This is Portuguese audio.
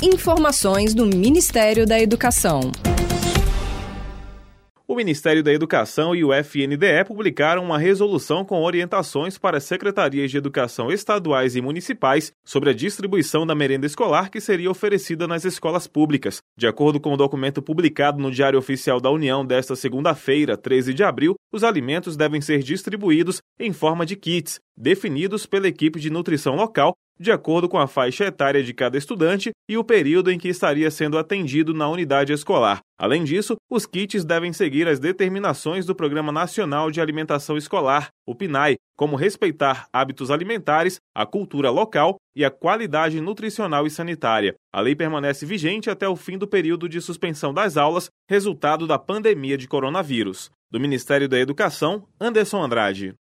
Informações do Ministério da Educação. O Ministério da Educação e o FNDE publicaram uma resolução com orientações para as secretarias de educação estaduais e municipais sobre a distribuição da merenda escolar que seria oferecida nas escolas públicas. De acordo com o documento publicado no Diário Oficial da União desta segunda-feira, 13 de abril, os alimentos devem ser distribuídos em forma de kits, definidos pela equipe de nutrição local, de acordo com a faixa etária de cada estudante e o período em que estaria sendo atendido na unidade escolar. Além disso, os kits devem seguir as determinações do Programa Nacional de Alimentação Escolar, o PNAE, como respeitar hábitos alimentares, a cultura local e a qualidade nutricional e sanitária. A lei permanece vigente até o fim do período de suspensão das aulas, resultado da pandemia de coronavírus. Do Ministério da Educação, Anderson Andrade.